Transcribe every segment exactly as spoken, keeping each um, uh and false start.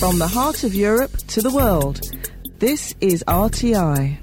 From the heart of Europe to the world, this is R T I.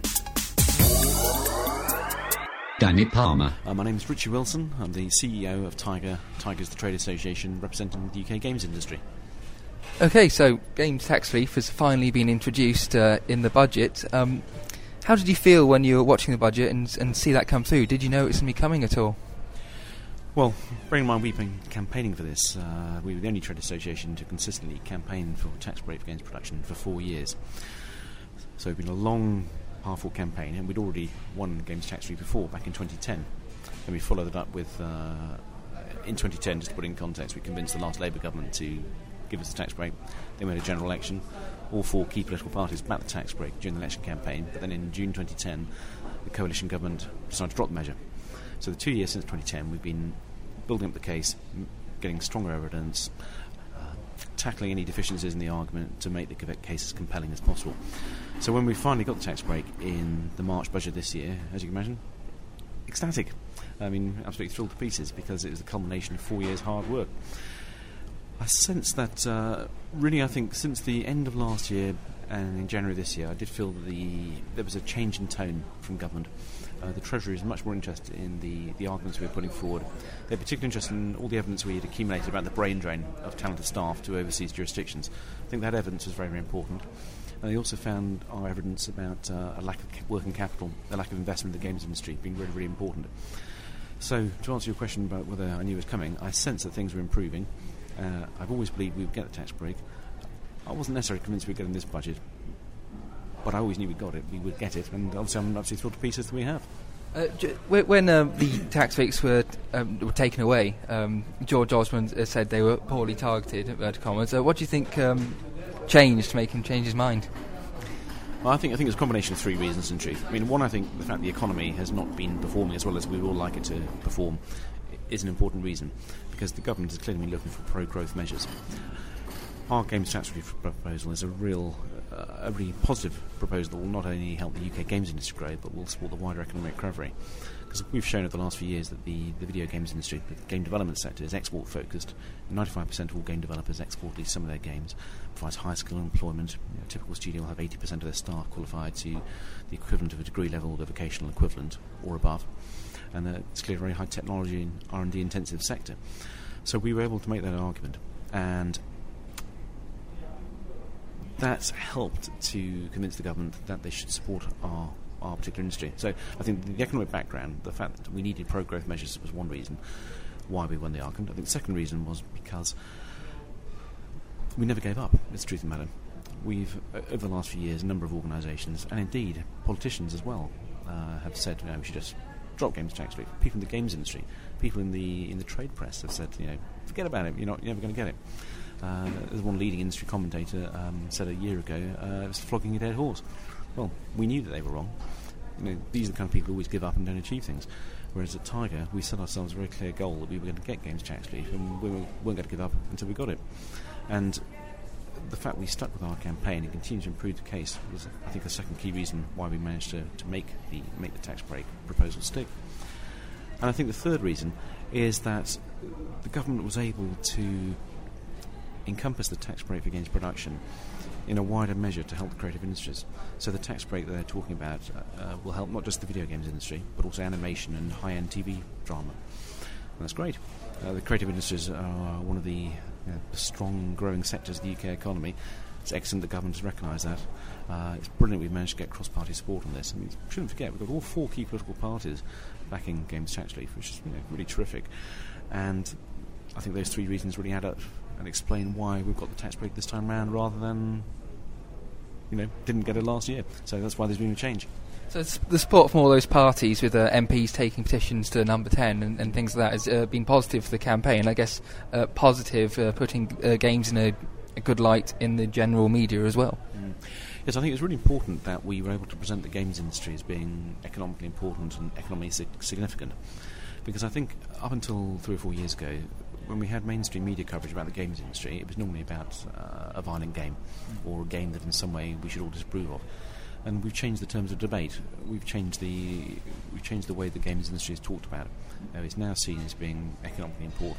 Danny Palmer. Uh, my name is Richie Wilson. I'm the C E O of Tiger. Tiger is the trade association representing the U K games industry. Okay, so games tax relief has finally been introduced uh, in the budget. Um, how did you feel when you were watching the budget and, and see that come through? Did you know it was going to be coming at all? Well, bearing in mind we've been campaigning for this, uh, we were the only trade association to consistently campaign for tax break for games production for four years. So it's been a long, powerful campaign, and we'd already won games tax relief before, back in twenty ten. And we followed it up with, uh, in twenty ten, just to put it in context, we convinced the last Labour government to give us a tax break. Then we had a general election. All four key political parties backed the tax break during the election campaign, but then in June twenty ten, the coalition government decided to drop the measure. So the two years since twenty ten, we've been building up the case, m- getting stronger evidence, uh, tackling any deficiencies in the argument to make the case as compelling as possible. So when we finally got the tax break in the March budget this year, as you can imagine, ecstatic. I mean, absolutely thrilled to pieces, because it was the culmination of four years' hard work. I sense that, uh, really, I think since the end of last year and in January this year, I did feel that the there was a change in tone from government. Uh, the Treasury is much more interested in the, the arguments we were putting forward. They're particularly interested in all the evidence we had accumulated about the brain drain of talented staff to overseas jurisdictions. I think that evidence was very, very important. And they also found our evidence about uh, a lack of ca- working capital, a lack of investment in the games industry being really, really important. So, to answer your question about whether I knew it was coming, I sense that things were improving. Uh, I've always believed we would get the tax break. I wasn't necessarily convinced we would get in this budget, but I always knew we got it, we would get it, and obviously I'm absolutely thrilled to pieces that we have. Uh, j- when uh, the tax breaks were um, were taken away, um, George Osborne uh, said they were poorly targeted, inverted commas. Uh, what do you think um, changed to make him change his mind? Well, I think I think it's a combination of three reasons, in truth. I mean, one, I think the fact the economy has not been performing as well as we would all like it to perform is an important reason, because the government has clearly been looking for pro-growth measures. Our games tax relief proposal is a real, uh, a really positive proposal that will not only help the U K games industry grow, but will support the wider economic recovery. Because we've shown over the last few years that the, the video games industry, the game development sector, is export-focused. ninety-five percent of all game developers export at least some of their games, provides high-skill employment. You know, a typical studio will have eighty percent of their staff qualified to the equivalent of a degree level, the vocational equivalent, or above. And uh, it's clearly a very high technology and R and D intensive sector. So we were able to make that argument, and that's helped to convince the government that they should support our, our particular industry. So I think the, the economic background, the fact that we needed pro-growth measures, was one reason why we won the argument. I think the second reason was because we never gave up, it's the truth of the matter. We've, uh, over the last few years, a number of organisations, and indeed politicians as well, uh, have said, you know, we should just drop games tax relief. People in the games industry, people in the in the trade press have said, you know, forget about it, you're, not, you're never going to get it. Uh, as one leading industry commentator um, said a year ago, uh, it was flogging a dead horse. Well, we knew that they were wrong. You know, these are the kind of people who always give up and don't achieve things. Whereas at Tiger, we set ourselves a very clear goal that we were going to get games tax relief, and we weren't going to give up until we got it. And the fact we stuck with our campaign and continued to improve the case was, I think, the second key reason why we managed to, to make the make the tax break proposal stick. And I think the third reason is that the government was able to encompass the tax break for games production in a wider measure to help the creative industries. So the tax break that they're talking about uh, will help not just the video games industry, but also animation and high-end T V drama. And that's great. Uh, the creative industries are one of the you know, strong, growing sectors of the U K economy. It's excellent the government has recognised that. Uh, it's brilliant we've managed to get cross-party support on this. I mean, we shouldn't forget, we've got all four key political parties backing games tax relief, which is you know, really terrific. And I think those three reasons really add up and explain why we've got the tax break this time round rather than, you know, didn't get it last year. So that's why there's been a change. So the support from all those parties, with uh, M Ps taking petitions to number ten and, and things like that, has uh, been positive for the campaign. I guess uh, positive, uh, putting uh, games in a, a good light in the general media as well. Mm. Yes, I think it's really important that we were able to present the games industry as being economically important and economically sig- significant. Because I think up until three or four years ago, when we had mainstream media coverage about the games industry, it was normally about uh, a violent game or a game that in some way we should all disapprove of. And we've changed the terms of debate. We've changed the we've changed the way the games industry is talked about. Uh, it's now seen as being economically important,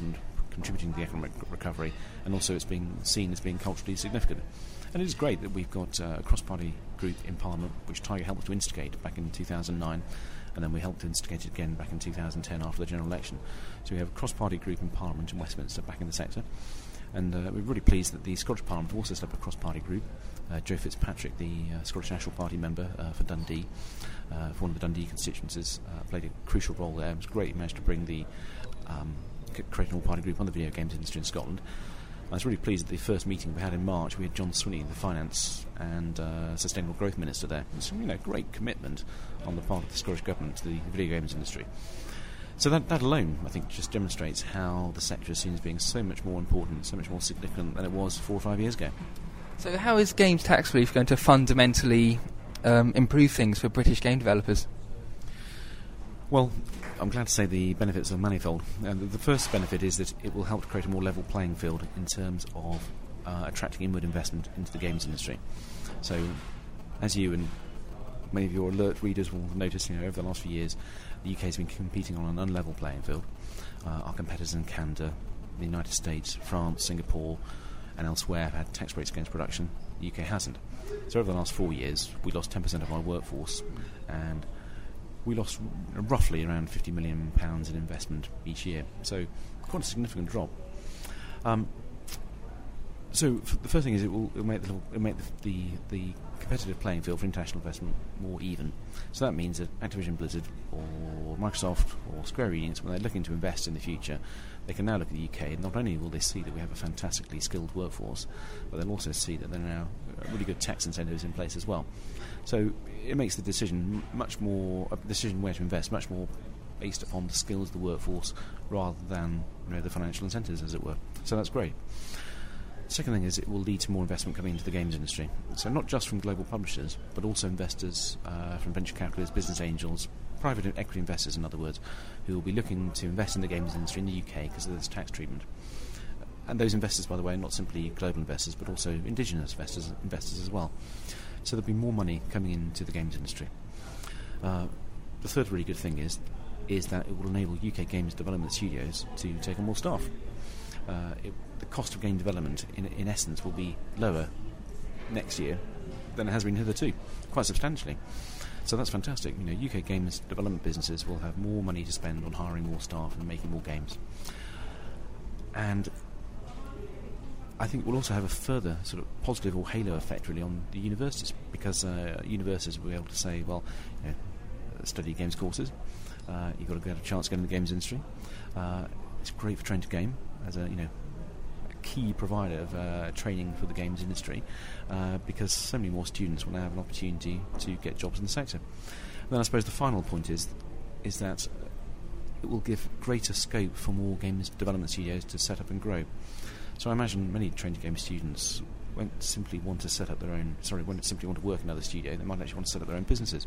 contributing to the economic recovery, and also it's being seen as being culturally significant. And it is great that we've got uh, a cross-party group in Parliament, which Tiger helped to instigate back in two thousand nine, and then we helped to instigate it again back in two thousand ten after the general election. So we have a cross-party group in Parliament in Westminster back in the sector, and uh, we're really pleased that the Scottish Parliament also set up a cross-party group. Uh, Joe Fitzpatrick, the uh, Scottish National Party member uh, for Dundee, uh, for one of the Dundee constituencies, uh, played a crucial role there. It was great. He managed to bring the um, c- create an all-party group on the video games industry in Scotland. I was really pleased at the first meeting we had in March. We had John Swinney, the Finance and uh, Sustainable Growth Minister, there. It's, you know, great commitment on the part of the Scottish Government to the video games industry. So that, that alone, I think, just demonstrates how the sector is seen as being so much more important, so much more significant than it was four or five years ago. So how is games tax relief going to fundamentally um, improve things for British game developers? Well, I'm glad to say the benefits are manifold. Uh, the, the first benefit is that it will help to create a more level playing field in terms of uh, attracting inward investment into the games industry. So, as you and many of your alert readers will notice, you know, over the last few years, the U K has been competing on an unlevel playing field. Uh, our competitors in Canada, the United States, France, Singapore, and elsewhere have had tax rates against production. The U K hasn't. So over the last four years, we lost ten percent of our workforce, and we lost r- roughly around fifty million pounds in investment each year. So quite a significant drop. Um, so f- the first thing is it will it'll make, the, it'll make the, the, the competitive playing field for international investment more even. So that means that Activision Blizzard or Microsoft or Square Enix, when they're looking to invest in the future, they can now look at the U K, and not only will they see that we have a fantastically skilled workforce, but they'll also see that there are now really good tax incentives in place as well. So it makes the decision much more, a decision where to invest, much more based upon the skills of the workforce rather than, you know, the financial incentives, as it were. So that's great. Second thing is it will lead to more investment coming into the games industry. So not just from global publishers, but also investors uh, from venture capitalists, business angels, private equity investors, in other words, who will be looking to invest in the games industry in the U K because of this tax treatment. And those investors, by the way, are not simply global investors, but also indigenous investors, investors as well. So there'll be more money coming into the games industry. Uh, the third really good thing is is that it will enable U K games development studios to take on more staff. Uh, it, the cost of game development, in, in essence, will be lower next year than it has been hitherto, quite substantially. So that's fantastic. You know, U K games development businesses will have more money to spend on hiring more staff and making more games. And I think we'll also have a further sort of positive or halo effect really on the universities, because uh, universities will be able to say, well, you know, study games courses, uh, you've got to get a chance to get in the games industry. Uh, it's great for Train to Game as a, you know, a key provider of uh, training for the games industry, uh, because so many more students will now have an opportunity to get jobs in the sector. And then I suppose the final point is is that it will give greater scope for more games development studios to set up and grow. So I imagine many Train to Game students won't simply want to set up their own, sorry, won't simply want to work in another studio, they might actually want to set up their own businesses.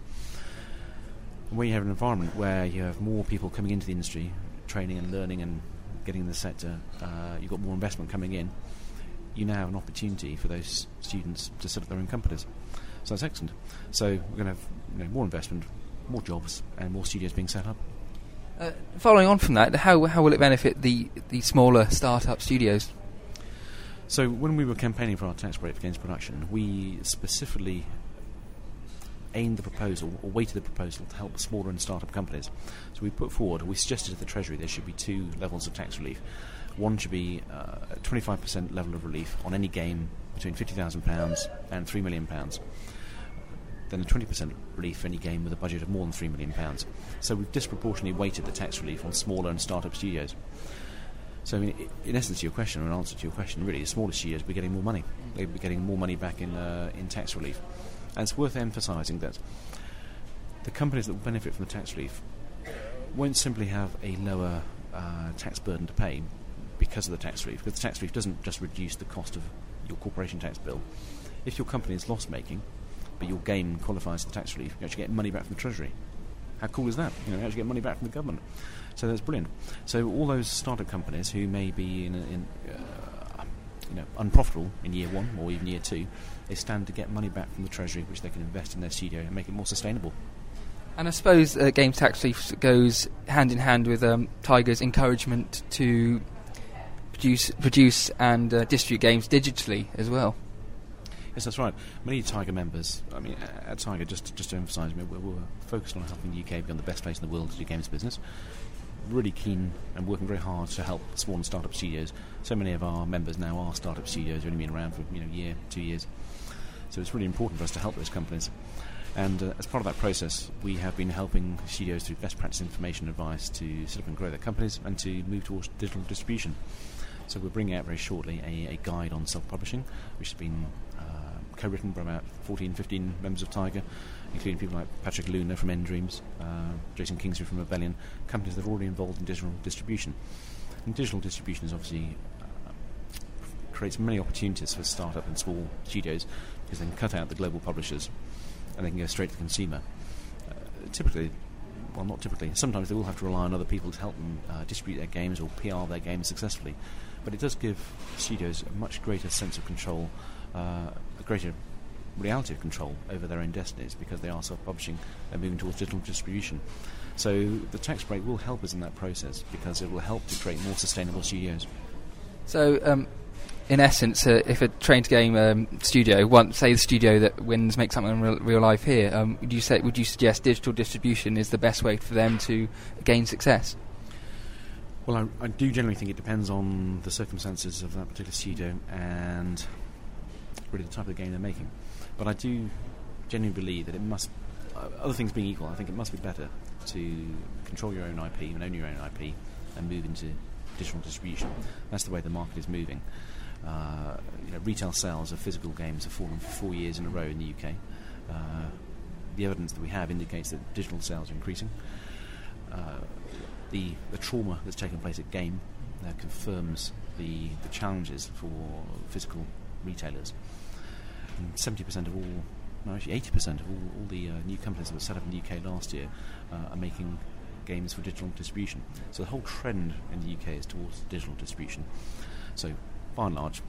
And when you have an environment where you have more people coming into the industry, training and learning and getting in the sector, uh, you've got more investment coming in, you now have an opportunity for those students to set up their own companies. So that's excellent. So we're going to have, you know, more investment, more jobs, and more studios being set up. Uh, following on from that, how how will it benefit the, the smaller start-up studios? So when we were campaigning for our tax break for games production, we specifically aimed the proposal, or weighted the proposal, to help smaller and start-up companies. So we put forward, we suggested to the Treasury there should be two levels of tax relief. One should be uh, a twenty-five percent level of relief on any game between fifty thousand pounds and three million pounds. Then a twenty percent relief for any game with a budget of more than three million pounds. So we've disproportionately weighted the tax relief on smaller and start-up studios. So in, in essence to your question, or in answer to your question, really, the smaller studios will be getting more money. They'll be getting more money back in uh, in tax relief. And it's worth emphasising that the companies that will benefit from the tax relief won't simply have a lower uh, tax burden to pay because of the tax relief, because the tax relief doesn't just reduce the cost of your corporation tax bill. If your company is loss-making, but your game qualifies for the tax relief, you actually get money back from the Treasury. How cool is that? You know, you actually get money back from the government. So that's brilliant. So all those startup companies who may be in, a, in uh, you know, unprofitable in year one or even year two, they stand to get money back from the Treasury, which they can invest in their studio and make it more sustainable. And I suppose uh, games tax relief goes hand in hand with um, Tiger's encouragement to produce, produce and uh, distribute games digitally as well. Yes, that's right. Many Tiger members, I mean, at Tiger, just, just to emphasise, I mean, we're, we're focused on helping the U K become the best place in the world to do games business. Really keen and working very hard to help small and start-up studios. So many of our members now are start-up studios, who've only been around for you know a year, two years. So it's really important for us to help those companies. And uh, as part of that process, we have been helping studios through best practice information advice to set up and grow their companies and to move towards digital distribution. So we're bringing out very shortly a, a guide on self-publishing, which has been uh, co-written by about fourteen, fifteen members of Tiger, including people like Patrick Luna from N-Dreams, uh, Jason Kingsley from Rebellion, companies that are already involved in digital distribution. And digital distribution is obviously uh, creates many opportunities for start-up and small studios because they can cut out the global publishers and they can go straight to the consumer. Uh, typically, well, not typically, sometimes they will have to rely on other people to help them uh, distribute their games or P R their games successfully. But it does give studios a much greater sense of control, uh, a greater reality of control over their own destinies because they are self-publishing and moving towards digital distribution. So the tax break will help us in that process because it will help to create more sustainable studios. So, um, in essence, uh, if a trained game um, studio, one, say the studio that wins makes something in real, real life here, um, would you say would you suggest digital distribution is the best way for them to gain success? Well, I, I do generally think it depends on the circumstances of that particular studio and really the type of game they're making. But I do genuinely believe that it must, uh, other things being equal, I think it must be better to control your own I P and own your own I P and move into digital distribution. That's the way the market is moving. Uh, you know, retail sales of physical games have fallen for four years in a row in the U K. Uh, the evidence that we have indicates that digital sales are increasing. Uh, the, the trauma that's taken place at game uh, confirms the, the challenges for physical retailers. And seventy percent of all, no, actually eighty percent of all, all the uh, new companies that were set up in the U K last year uh, are making games for digital distribution. So the whole trend in the U K is towards digital distribution. So by and large,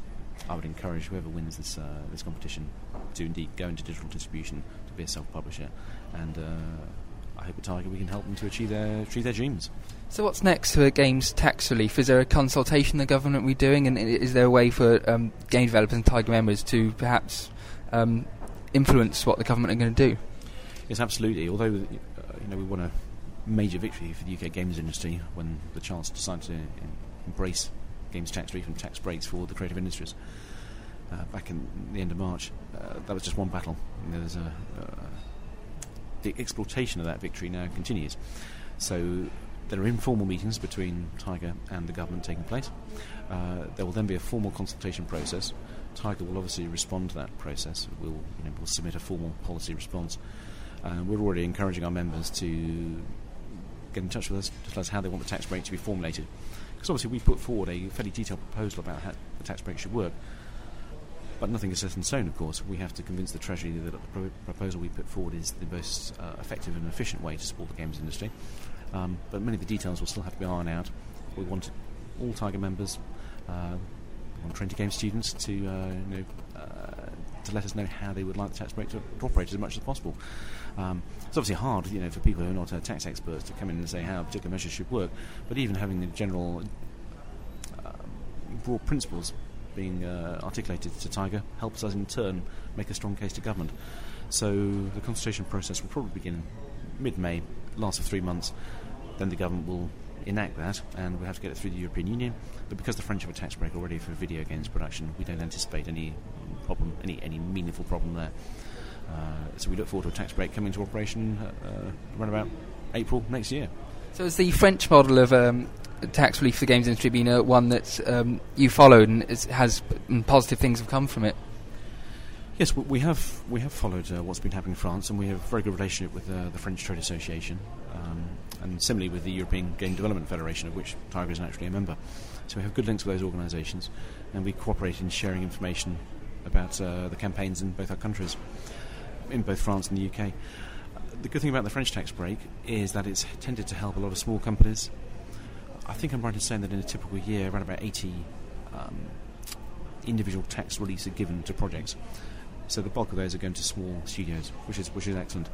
I would encourage whoever wins this uh, this competition to indeed go into digital distribution, to be a self-publisher, and uh, I hope at Tiger we can help them to achieve their achieve their dreams. So what's next for games tax relief? Is there a consultation the government will be doing, and is there a way for um, game developers and Tiger members to perhaps um, influence what the government are going to do? Yes, absolutely. Although uh, you know we won a major victory for the U K games industry when the Chancellor decided to em- embrace games tax relief and tax breaks for the creative industries uh, back in the end of March. Uh, that was just one battle. You know, there's a, uh, the exploitation of that victory now continues. So there are informal meetings between Tiger and the government taking place. Uh, there will then be a formal consultation process. Tiger will obviously respond to that process. We'll, you know, we'll submit a formal policy response. Uh, we're already encouraging our members to get in touch with us to tell us how they want the tax break to be formulated. Because obviously we put forward a fairly detailed proposal about how the tax break should work, but nothing is set in stone, of course. We have to convince the Treasury that the pro- proposal we put forward is the most uh, effective and efficient way to support the games industry. Um, but many of the details will still have to be ironed out. We want all Tiger members, uh, we want trained game students to, uh, you know, uh, to let us know how they would like the tax break to, to operate as much as possible. Um, it's obviously hard, you know, for people who are not uh, tax experts to come in and say how particular measures should work. But even having the general uh, broad principles being uh, articulated to Tiger helps us in turn make a strong case to government. So the consultation process will probably begin mid-May, last for three months. Then the government will enact that, and we'll have to get it through the European Union. But because the French have a tax break already for video games production, we don't anticipate any problem, any any meaningful problem there. Uh, so we look forward to a tax break coming into operation uh, around about April next year. So has the French model of um, tax relief for the games industry been uh, one that um, you followed, and is, has and positive things have come from it? Yes, we have we have followed uh, what's been happening in France, and we have a very good relationship with uh, the French Trade Association, um, and similarly with the European Game Development Federation, of which Tiger is naturally a member. So we have good links with those organisations, and we cooperate in sharing information about uh, the campaigns in both our countries, in both France and the U K. Uh, the good thing about the French tax break is that it's tended to help a lot of small companies. I think I'm right in saying that in a typical year, around about eighty um, individual tax reliefs are given to projects. So the bulk of those are going to small studios, which is which is excellent.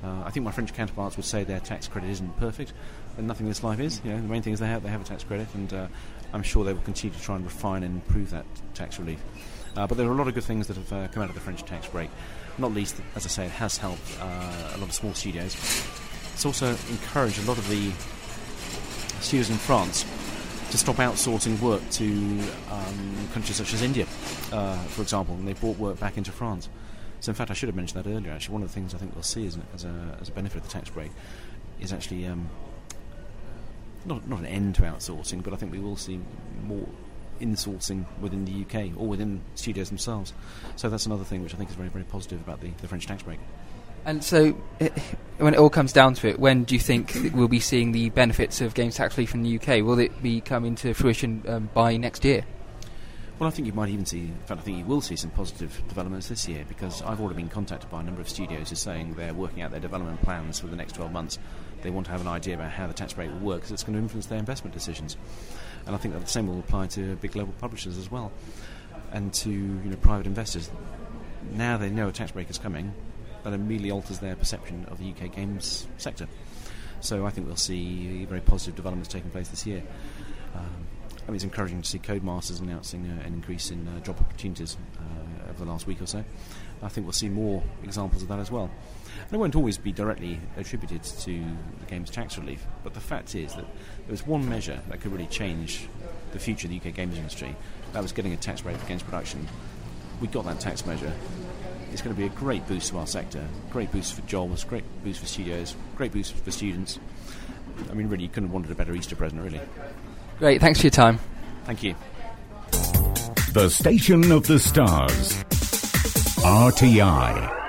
Uh, I think my French counterparts would say their tax credit isn't perfect, and nothing in this life is. You know, the main thing is they have they have a tax credit, and uh, I'm sure they will continue to try and refine and improve that tax relief. Uh, but there are a lot of good things that have uh, come out of the French tax break. Not least, as I say, it has helped uh, a lot of small studios. It's also encouraged a lot of the studios in France to stop outsourcing work to um, countries such as India, uh, for example, and they brought work back into France. So in fact, I should have mentioned that earlier. Actually, one of the things I think we'll see as, as, a, as a benefit of the tax break is actually um, not, not an end to outsourcing, but I think we will see more insourcing within the U K or within studios themselves. So that's another thing which I think is very, very positive about the, the French tax break. And so, it, when it all comes down to it, when do you think that we'll be seeing the benefits of games tax relief in the U K? Will it be coming to fruition um, by next year? Well, I think you might even see, in fact I think you will see some positive developments this year, because I've already been contacted by a number of studios who are saying they're working out their development plans for the next twelve months. They want to have an idea about how the tax break will work, because it's going to influence their investment decisions. And I think that the same will apply to big global publishers as well, and to you know private investors. Now they know a tax break is coming, that immediately alters their perception of the U K games sector. So I think we'll see very positive developments taking place this year. Um, I mean, it's encouraging to see Codemasters announcing uh, an increase in uh, job opportunities uh, over the last week or so. I think we'll see more examples of that as well. And it won't always be directly attributed to the games tax relief, but the fact is that there was one measure that could really change the future of the U K games industry. That was getting a tax break for games production. We got that tax measure. It's going to be a great boost to our sector, great boost for jobs, great boost for studios, great boost for students. I mean, really, you couldn't have wanted a better Easter present, really. Great, thanks for your time. Thank you. The Station of the Stars. R T I.